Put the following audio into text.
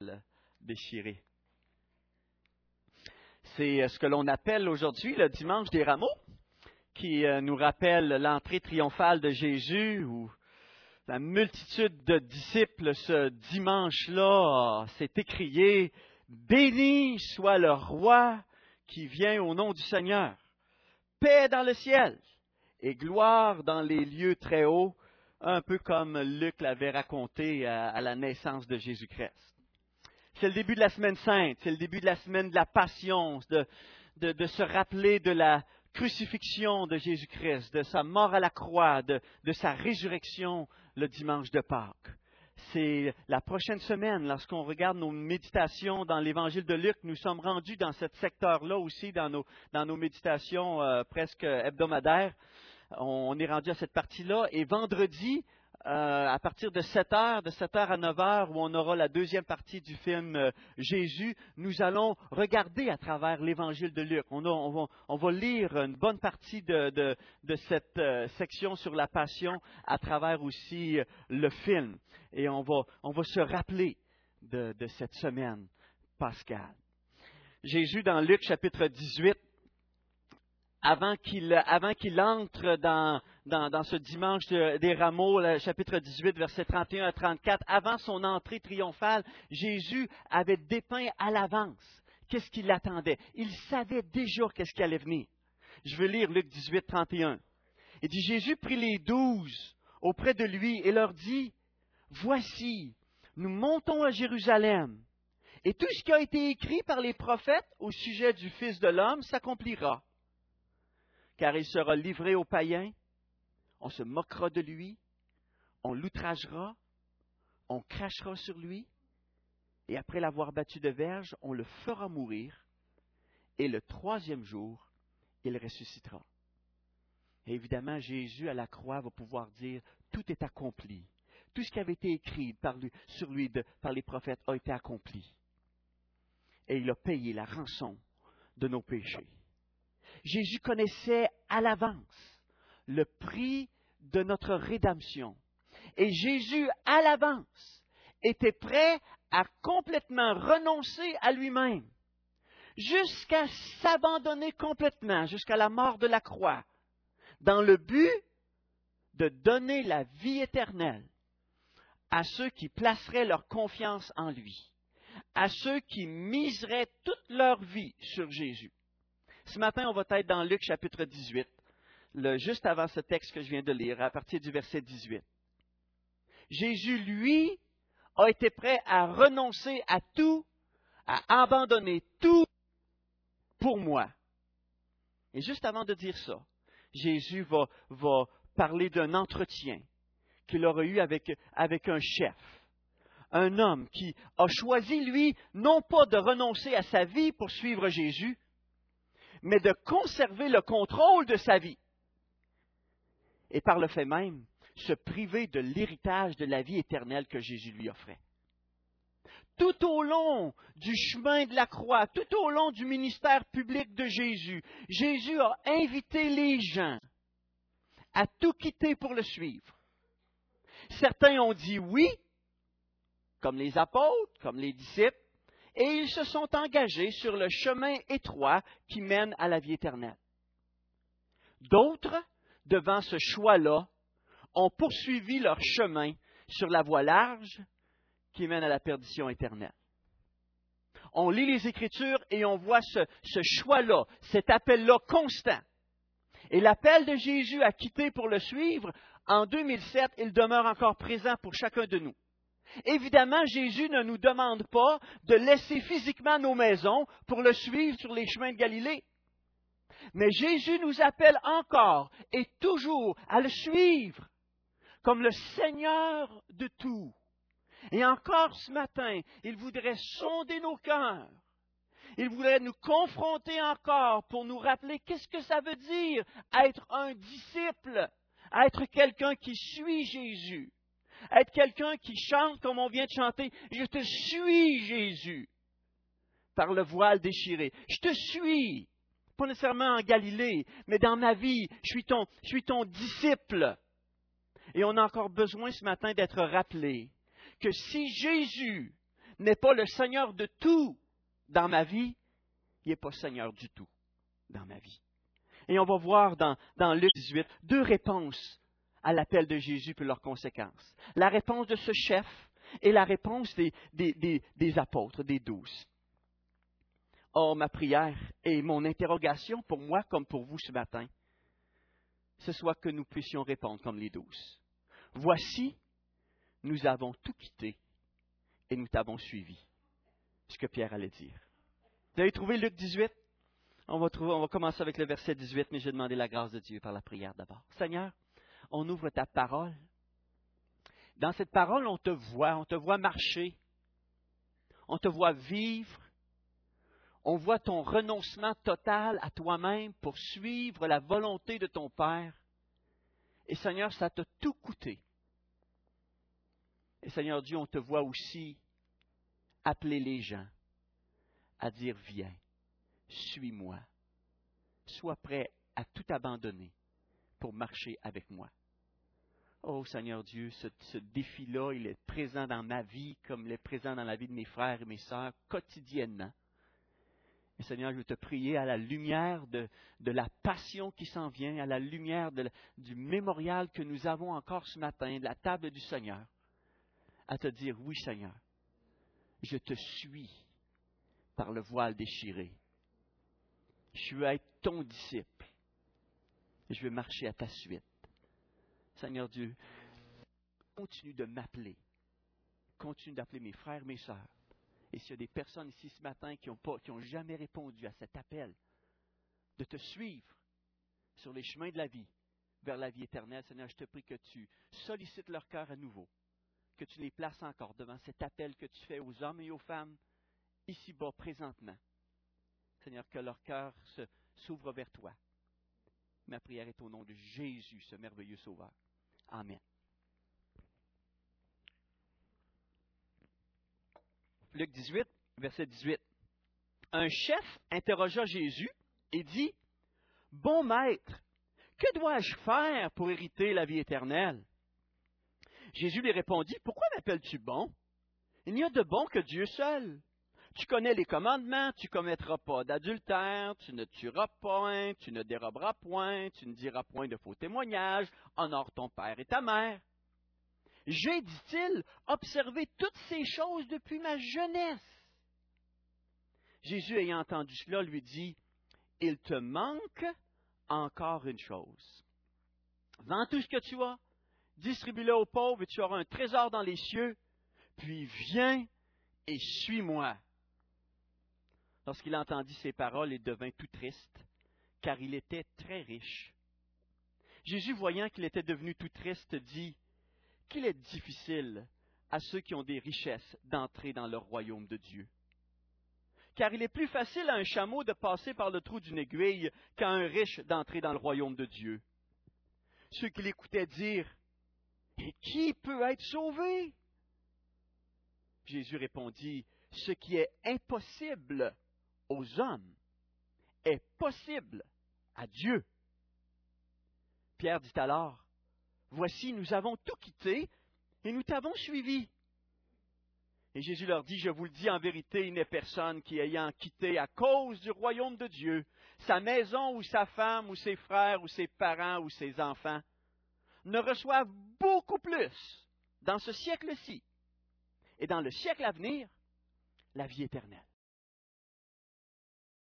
déchiré. C'est ce que l'on appelle aujourd'hui le dimanche des rameaux, qui nous rappelle l'entrée triomphale de Jésus, où la multitude de disciples ce dimanche-là s'est écriée « Béni soit le roi qui vient au nom du Seigneur, paix dans le ciel et gloire dans les lieux très hauts », un peu comme Luc l'avait raconté à la naissance de Jésus-Christ. C'est le début de la semaine sainte, c'est le début de la semaine de la passion, de se rappeler de la crucifixion de Jésus-Christ, de sa mort à la croix, de sa résurrection le dimanche de Pâques. C'est la prochaine semaine, lorsqu'on regarde nos méditations dans l'Évangile de Luc, nous sommes rendus dans ce secteur-là aussi, dans nos méditations presque hebdomadaires. On est rendu à cette partie-là. Et vendredi, à partir de 7h, de 7h à 9h, où on aura la deuxième partie du film Jésus, nous allons regarder à travers l'Évangile de Luc. On va lire une bonne partie de cette section sur la Passion à travers aussi le film. Et on va se rappeler de cette semaine pascale. Jésus, dans Luc chapitre 18, avant qu'il entre dans ce dimanche des rameaux, le chapitre 18, versets 31 à 34, avant son entrée triomphale, Jésus avait dépeint à l'avance qu'est-ce qui l'attendait. Il savait déjà qu'est-ce qui allait venir. Je vais lire Luc 18, 31. Il dit, Jésus prit les 12 auprès de lui et leur dit, « Voici, nous montons à Jérusalem, et tout ce qui a été écrit par les prophètes au sujet du Fils de l'homme s'accomplira. Car il sera livré aux païens, on se moquera de lui, on l'outragera, on crachera sur lui, et après l'avoir battu de verge, on le fera mourir, et le troisième jour, il ressuscitera. » Et évidemment, Jésus à la croix va pouvoir dire, tout est accompli. Tout ce qui avait été écrit sur lui par les prophètes a été accompli. Et il a payé la rançon de nos péchés. Jésus connaissait à l'avance le prix de notre rédemption. Et Jésus, à l'avance, était prêt à complètement renoncer à lui-même, jusqu'à s'abandonner complètement, jusqu'à la mort de la croix, dans le but de donner la vie éternelle à ceux qui placeraient leur confiance en lui, à ceux qui miseraient toute leur vie sur Jésus. Ce matin, on va être dans Luc chapitre 18, juste avant ce texte que je viens de lire, à partir du verset 18. Jésus, lui, a été prêt à renoncer à tout, à abandonner tout pour moi. Et juste avant de dire ça, Jésus va parler d'un entretien qu'il aurait eu avec un chef. Un homme qui a choisi, lui, non pas de renoncer à sa vie pour suivre Jésus, mais de conserver le contrôle de sa vie. Et par le fait même, se priver de l'héritage de la vie éternelle que Jésus lui offrait. Tout au long du chemin de la croix, tout au long du ministère public de Jésus, Jésus a invité les gens à tout quitter pour le suivre. Certains ont dit oui, comme les apôtres, comme les disciples, et ils se sont engagés sur le chemin étroit qui mène à la vie éternelle. D'autres, devant ce choix-là, ont poursuivi leur chemin sur la voie large qui mène à la perdition éternelle. On lit les Écritures et on voit ce choix-là, cet appel-là constant. Et l'appel de Jésus à quitter pour le suivre, en 2007, il demeure encore présent pour chacun de nous. Évidemment, Jésus ne nous demande pas de laisser physiquement nos maisons pour le suivre sur les chemins de Galilée. Mais Jésus nous appelle encore et toujours à le suivre comme le Seigneur de tout. Et encore ce matin, il voudrait sonder nos cœurs. Il voudrait nous confronter encore pour nous rappeler qu'est-ce que ça veut dire être un disciple, être quelqu'un qui suit Jésus. Être quelqu'un qui chante comme on vient de chanter, « Je te suis, Jésus », par le voile déchiré. Je te suis, pas nécessairement en Galilée, mais dans ma vie, je suis ton disciple. Et on a encore besoin ce matin d'être rappelé que si Jésus n'est pas le Seigneur de tout dans ma vie, il n'est pas Seigneur du tout dans ma vie. Et on va voir dans Luc 18 deux réponses à l'appel de Jésus et leurs conséquences. La réponse de ce chef et la réponse des apôtres, des 12. Or, ma prière et mon interrogation pour moi comme pour vous ce matin, ce soit que nous puissions répondre comme les 12. Voici, nous avons tout quitté et nous t'avons suivi. Ce que Pierre allait dire. Vous avez trouvé Luc 18? On va commencer avec le verset 18, mais j'ai demandé la grâce de Dieu par la prière d'abord. Seigneur, on ouvre ta parole. Dans cette parole, on te voit marcher, on te voit vivre, on voit ton renoncement total à toi-même pour suivre la volonté de ton Père. Et Seigneur, ça t'a tout coûté. Et Seigneur Dieu, on te voit aussi appeler les gens à dire, viens, suis-moi, sois prêt à tout abandonner pour marcher avec moi. Oh Seigneur Dieu, ce défi-là, il est présent dans ma vie comme il est présent dans la vie de mes frères et mes sœurs quotidiennement. Et Seigneur, je veux te prier à la lumière de la passion qui s'en vient, à la lumière du mémorial que nous avons encore ce matin, de la table du Seigneur, à te dire, oui Seigneur, je te suis par le voile déchiré. Je veux être ton disciple. Et je veux marcher à ta suite. Seigneur Dieu, continue de m'appeler. Continue d'appeler mes frères, mes sœurs. Et s'il y a des personnes ici ce matin qui n'ont jamais répondu à cet appel de te suivre sur les chemins de la vie, vers la vie éternelle, Seigneur, je te prie que tu sollicites leur cœur à nouveau, que tu les places encore devant cet appel que tu fais aux hommes et aux femmes, ici-bas, présentement. Seigneur, que leur cœur s'ouvre vers toi. Ma prière est au nom de Jésus, ce merveilleux Sauveur. Amen. Luc 18, verset 18. Un chef interrogea Jésus et dit, « Bon maître, que dois-je faire pour hériter la vie éternelle? » Jésus lui répondit, « Pourquoi m'appelles-tu bon? Il n'y a de bon que Dieu seul. Tu connais les commandements, tu ne commettras pas d'adultère, tu ne tueras point, tu ne déroberas point, tu ne diras point de faux témoignages, honore ton père et ta mère. J'ai, dit-il, observé toutes ces choses depuis ma jeunesse. » Jésus, ayant entendu cela, lui dit, « Il te manque encore une chose. Vends tout ce que tu as, distribue-le aux pauvres et tu auras un trésor dans les cieux, puis viens et suis-moi. » Lorsqu'il entendit ces paroles, il devint tout triste, car il était très riche. Jésus, voyant qu'il était devenu tout triste, dit, « Qu'il est difficile à ceux qui ont des richesses d'entrer dans le royaume de Dieu. Car il est plus facile à un chameau de passer par le trou d'une aiguille qu'à un riche d'entrer dans le royaume de Dieu. » Ceux qui l'écoutaient dirent, « Et qui peut être sauvé? » Jésus répondit, « Ce qui est impossible aux hommes est possible à Dieu. » Pierre dit alors, « Voici, nous avons tout quitté et nous t'avons suivi. » Et Jésus leur dit, « Je vous le dis en vérité, il n'est personne qui, ayant quitté à cause du royaume de Dieu, sa maison ou sa femme ou ses frères ou ses parents ou ses enfants, ne reçoive beaucoup plus dans ce siècle-ci et dans le siècle à venir la vie éternelle. »